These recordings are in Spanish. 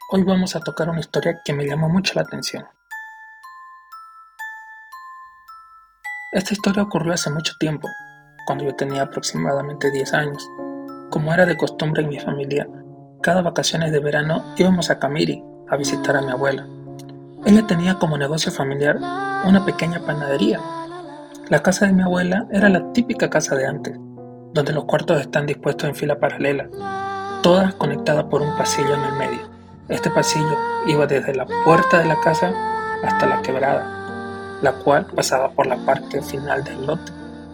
Hoy vamos a tocar una historia que me llamó mucho la atención. Esta historia ocurrió hace mucho tiempo, cuando yo tenía aproximadamente 10 años. Como era de costumbre en mi familia, cada vacaciones de verano íbamos a Camiri a visitar a mi abuela. Ella tenía como negocio familiar una pequeña panadería. La casa de mi abuela era la típica casa de antes, donde los cuartos están dispuestos en fila paralela, todas conectadas por un pasillo en el medio. Este pasillo iba desde la puerta de la casa hasta la quebrada, la cual pasaba por la parte final del lote.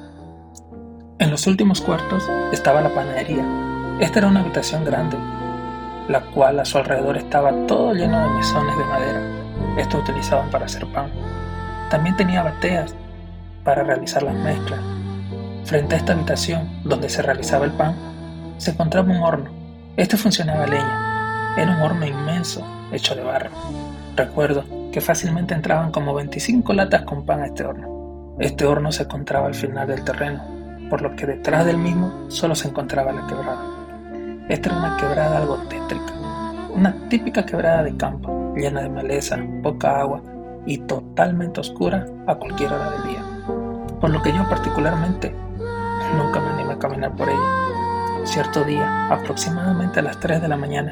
En los últimos cuartos estaba la panadería. Esta era una habitación grande, la cual a su alrededor estaba todo lleno de mesones de madera. Estos utilizaban para hacer pan. También tenía bateas para realizar las mezclas. Frente a esta habitación, donde se realizaba el pan, se encontraba un horno. Este funcionaba a leña. Era un horno inmenso, hecho de barro. Recuerdo que fácilmente entraban como 25 latas con pan a este horno. Este horno se encontraba al final del terreno, por lo que detrás del mismo solo se encontraba la quebrada. Esta era una quebrada algo tétrica, una típica quebrada de campo, llena de maleza, poca agua y totalmente oscura a cualquier hora del día. Por lo que yo particularmente nunca me animé a caminar por ella. Cierto día, aproximadamente a las 3 de la mañana,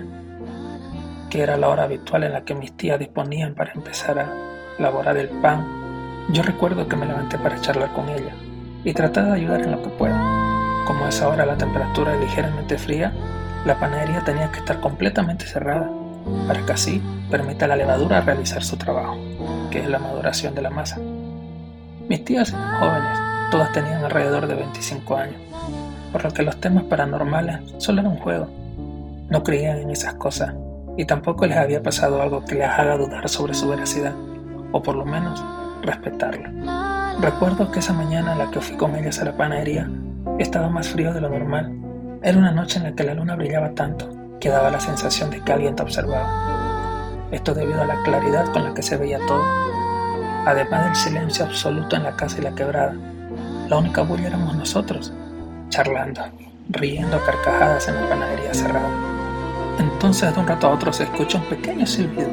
que era la hora habitual en la que mis tías disponían para empezar a elaborar el pan, yo recuerdo que me levanté para charlar con ella y tratar de ayudar en lo que pueda. Como a esa hora la temperatura es ligeramente fría, la panadería tenía que estar completamente cerrada para que así permita a la levadura realizar su trabajo, que es la maduración de la masa. Mis tías eran jóvenes, todas tenían alrededor de 25 años, por lo que los temas paranormales solo eran un juego. No creían en esas cosas y tampoco les había pasado algo que les haga dudar sobre su veracidad, o por lo menos respetarlo. Recuerdo que esa mañana en la que fui con ellas a la panadería estaba más frío de lo normal. Era una noche en la que la luna brillaba tanto que daba la sensación de que alguien te observaba. Esto debido a la claridad con la que se veía todo. Además del silencio absoluto en la casa y la quebrada, la única bulla éramos nosotros, charlando, riendo a carcajadas en la panadería cerrada. Entonces de un rato a otro se escucha un pequeño silbido,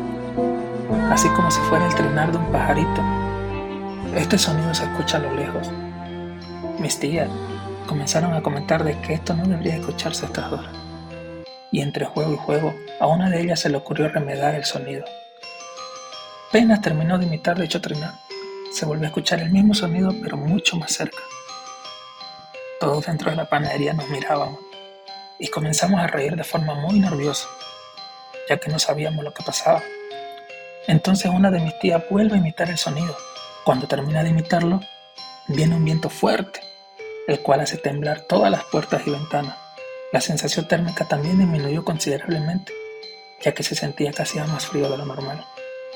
así como si fuera el trinar de un pajarito. Este sonido se escucha a lo lejos. Mis tías comenzaron a comentar de que esto no debería escucharse a estas horas. Y entre juego y juego, a una de ellas se le ocurrió remedar el sonido. Apenas terminó de imitar dicho trinar, se volvió a escuchar el mismo sonido pero mucho más cerca. Todos dentro de la panadería nos mirábamos y comenzamos a reír de forma muy nerviosa, ya que no sabíamos lo que pasaba. Entonces una de mis tías vuelve a imitar el sonido. Cuando termina de imitarlo, viene un viento fuerte, el cual hace temblar todas las puertas y ventanas. La sensación térmica también disminuyó considerablemente, ya que se sentía que hacía más frío de lo normal.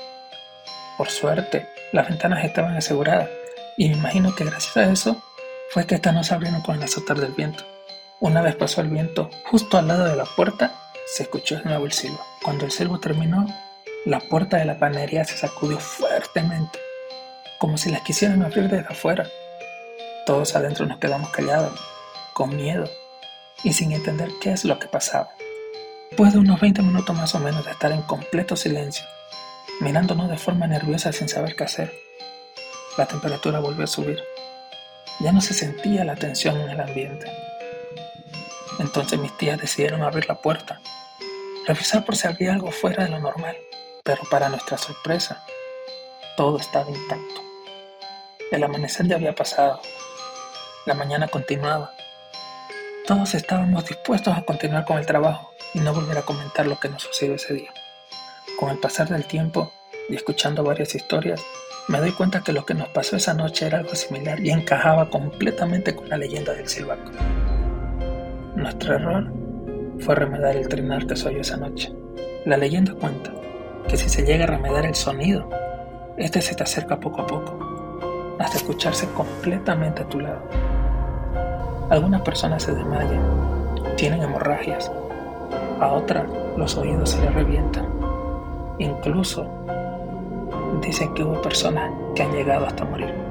Por suerte, las ventanas estaban aseguradas y me imagino que gracias a eso fue que estas no se abrieron con el azotar del viento. Una vez pasó el viento, justo al lado de la puerta, se escuchó de nuevo el silbo. Cuando el silbo terminó, la puerta de la panadería se sacudió fuertemente, como si las quisieran abrir desde afuera. Todos adentro nos quedamos callados, con miedo y sin entender qué es lo que pasaba. Después de unos 20 minutos más o menos de estar en completo silencio, mirándonos de forma nerviosa sin saber qué hacer, la temperatura volvió a subir. Ya no se sentía la tensión en el ambiente. Entonces mis tías decidieron abrir la puerta, revisar por si había algo fuera de lo normal, pero para nuestra sorpresa, todo estaba intacto. El amanecer ya había pasado, la mañana continuaba. Todos estábamos dispuestos a continuar con el trabajo y no volver a comentar lo que nos sucedió ese día. Con el pasar del tiempo y escuchando varias historias, me doy cuenta que lo que nos pasó esa noche era algo similar y encajaba completamente con la leyenda del silbato. Nuestro error fue remedar el trinar que se oyó esa noche. La leyenda cuenta que si se llega a remedar el sonido, este se te acerca poco a poco, hasta escucharse completamente a tu lado. Algunas personas se desmayan, tienen hemorragias, a otras los oídos se les revientan. Incluso dicen que hubo personas que han llegado hasta morir.